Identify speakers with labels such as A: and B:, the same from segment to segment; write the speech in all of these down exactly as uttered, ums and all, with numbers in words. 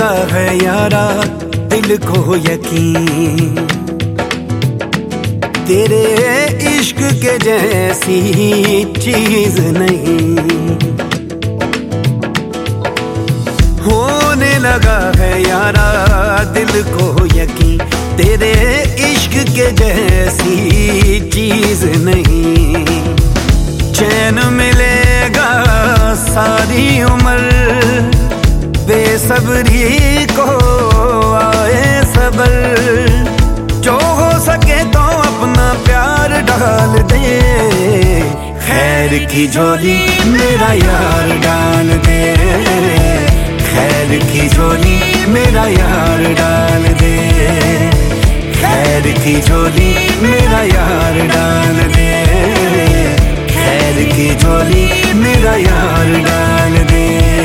A: लगा है यारा दिल को यकीन, तेरे इश्क के जैसी चीज नहीं। होने लगा है यारा दिल को यकीन, तेरे इश्क के जैसी चीज नहीं। चैन मिलेगा सारी उम्र, बेसब्री को आए सबर। जो हो सके तो अपना प्यार डाल दे, खैर की झोली मेरा यार डाल दे, खैर की झोली मेरा यार डाल दे, खैर की झोली मेरा यार डाल दे, खैर की झोली मेरा यार डाल दे।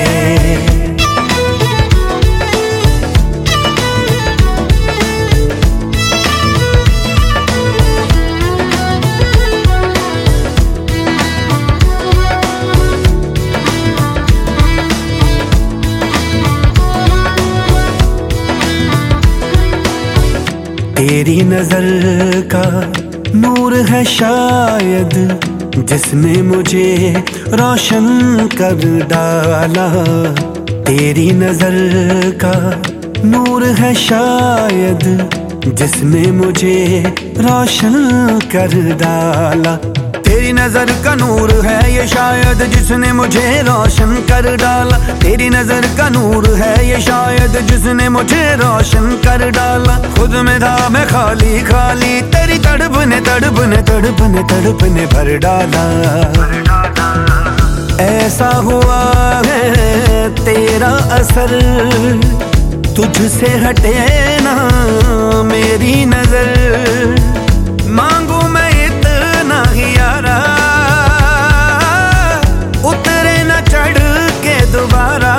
A: तेरी नजर का नूर है शायद, जिसने मुझे रोशन कर डाला। तेरी नजर का नूर है शायद, जिसने मुझे रोशन कर डाला। तेरी नजर का नूर है ये शायद, जिसने मुझे रोशन कर डाला। तेरी नजर का नूर है ये शायद, जिसने मुझे रोशन कर डाला। खुद में था मैं खाली खाली, तेरी तड़प ने तड़प ने तड़प ने तड़प ने भर डाला। ऐसा हुआ है तेरा असर, तुझसे हटे ना मेरी नजर। मांगू मैं इतना ही यारा, उतरे न चढ़ के दोबारा।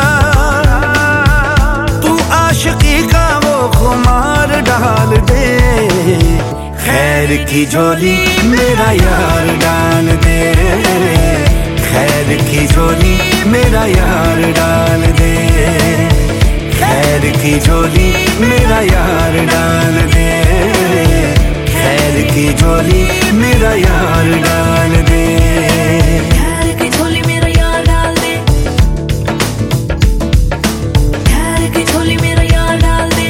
A: तू आशिकी का वो खुमार डाल दे, खैर की झोली मेरा यार डाल दे, खैर की झोली मेरा यार डाल दे, खैर की झोली मेरा यार डाल दे, खैर की झोली मेरा यार डाल दे,
B: खैर की झोली मेरा यार डाल दे, खैर की झोली मेरा यार डाल दे।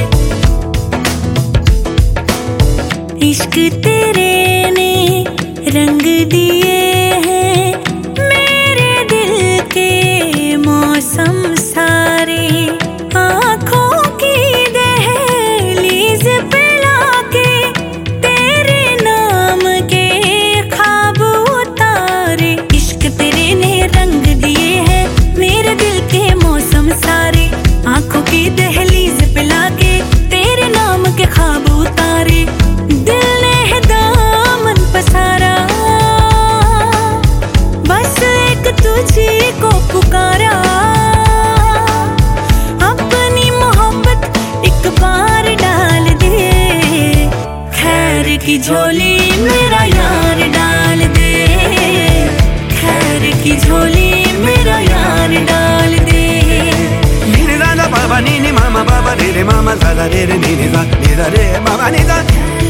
B: इश्क तेरे ने रंग दिए हैं मेरे दिल के मौसम सारे। आँखों की दहलीज पे लाके तेरे नाम के ख्वाब उतारे। इश्क तेरे ने रंग दिए हैं मेरे दिल के मौसम सारे। आँखों की दहलीज पे लाके तेरे नाम के ख्वाब उतारे। दिल ने दामन पसारा, बस एक तुझी को पुकारा। अपनी मोहब्बत एक बार डाल दे, खैर की झोली मेरा यार डाल दे, खैर की झोली मेरा यार डाल दे।
A: नी दा बाबा नी नी मामा बाबा रे रे मामा दा दा रे रे नी नी दा नी दा रे बाबा नी दा।